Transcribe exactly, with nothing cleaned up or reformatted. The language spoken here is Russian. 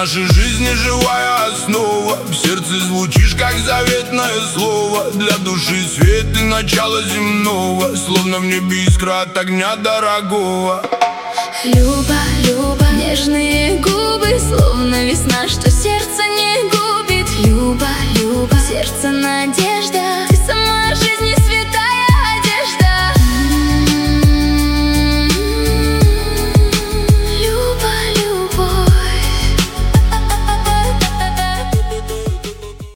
нашей жизни живая основа. В сердце звучишь, как заветное слово. Для души свет и начало земного. Словно в небе искра от огня дорогого. Люба, Люба, нежные губы, словно весна, что сердце не губит. Люба, Люба, сердце надежды.